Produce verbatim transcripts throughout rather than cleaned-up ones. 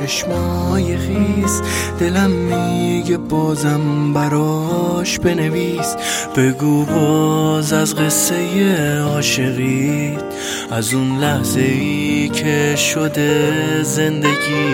چشمای خیس، دلم میگه بازم براش بنویس. بگو باز از قصه عاشقیت، از اون لحظه ای که شده زندگی.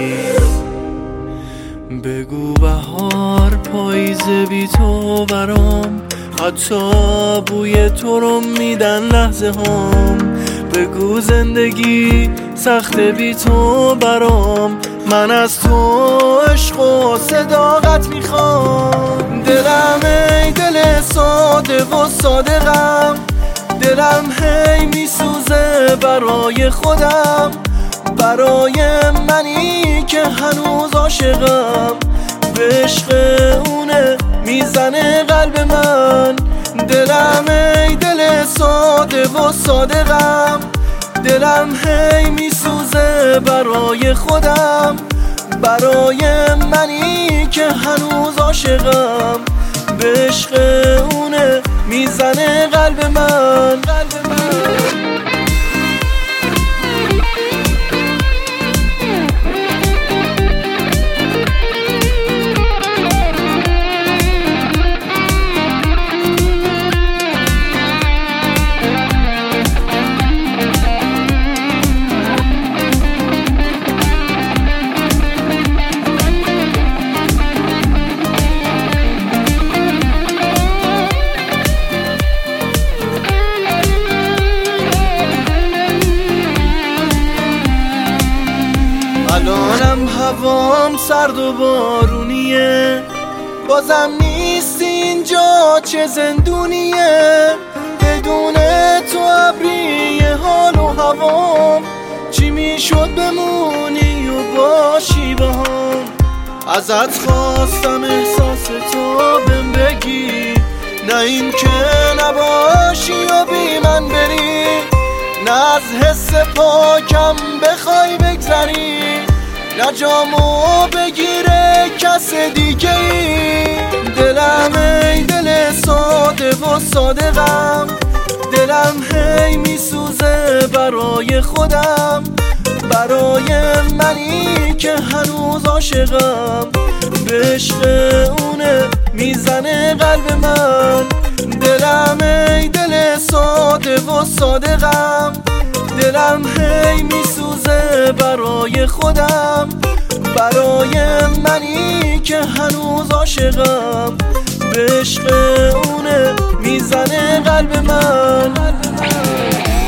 بگو بهار پاییزه بی تو برام، حتی بوی تو رو میدن لحظه هام. بگو زندگی سخت بی تو برام، من از تو عشق و صداقت میخوام. دلم ای دل ساده و صادقم، دلم هی میسوزه برای خودم، برای منی که هنوز عاشقم. به عشق اونه میزنه قلب من. دلم ای دل ساده و صادقم، دلم هی میسوزه برای خودم، برای منی که هنوز عاشقم. به عشق اونه میزنه قلب من, قلب من. الانم هوام سرد و بارونیه، بازم نیست اینجا چه زندونیه. بدون تو ابری حال و هوام، چی میشد بمونی و باشی بهم. ازت خواستم احساس تو بهم بگی، نه این که نباشی و بی من بری، نه از حس پاکم بخوای بگذری، نه جامو بگیره کس دیگه ای. دلم ای دل ساده و صادقم، دلم هی میسوزه برای خودم، برای منی که هنوز عاشقم. به عشق اونه میزنه قلب من. دلم ای دل ساده و صادقم، دلم هی میسوزه برای خودم، برای منی که هنوز عاشقم. به عشق اونه میزنه قلب من, قلب من.